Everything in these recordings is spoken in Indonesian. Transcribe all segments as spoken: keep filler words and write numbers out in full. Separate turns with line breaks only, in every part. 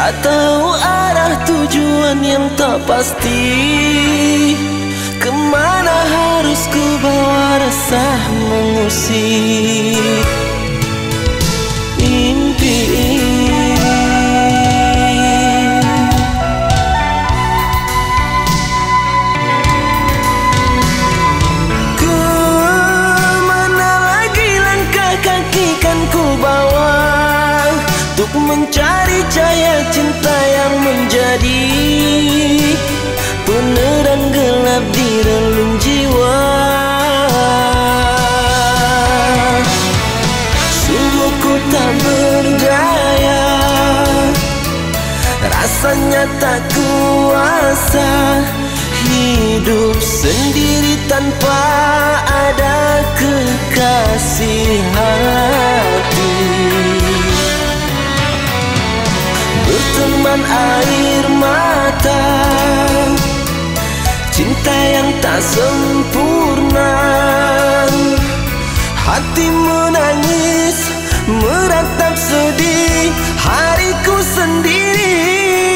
tak tahu arah tujuan yang tak pasti. Kemana harus ku bawa resah mengusik impi. Kemana lagi langkah kaki kan ku bawa untuk mencari cahaya cinta yang menjadi penerang gelap di relung jiwa. Sungguh ku tak berdaya, rasanya tak kuasa hidup sendiri tanpa ada kekasih hati. Berteman air mata, cinta yang tak sempurna. Hati menangis, meratap sedih hariku sendiri.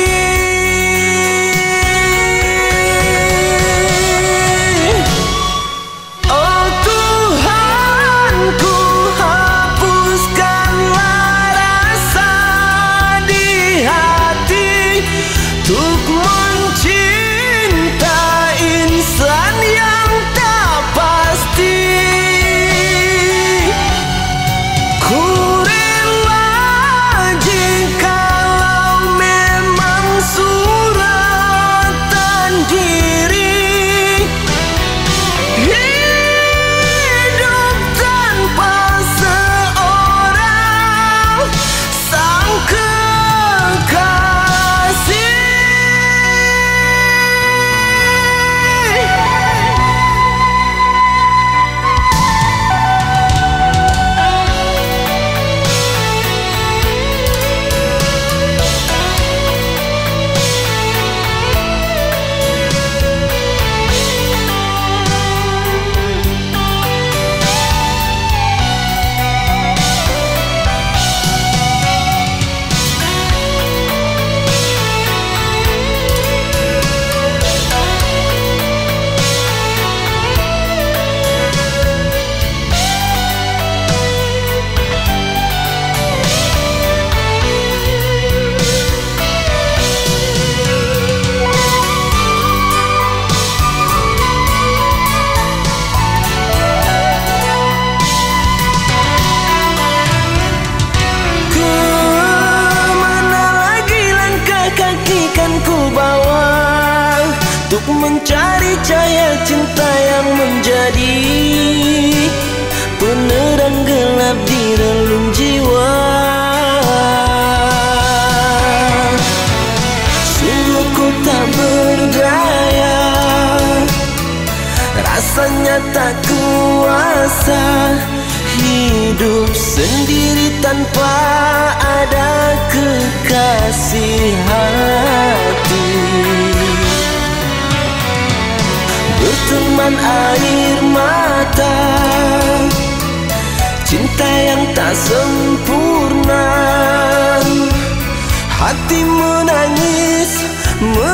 Oh Tuhanku, hapuskanlah rasa di hati untuk mencinta insan yang tak pasti. Ku rela jikalau memang suratan diri, hidup tanpa seorang sang kekasih. Untuk mencari cahaya cinta yang menjadi penerang gelap di relung jiwa. Sungguh ku tak berdaya, rasanya tak kuasa hidup sendiri tanpa ada kekasih hati. Berteman air mata, cinta yang tak sempurna. Hati menangis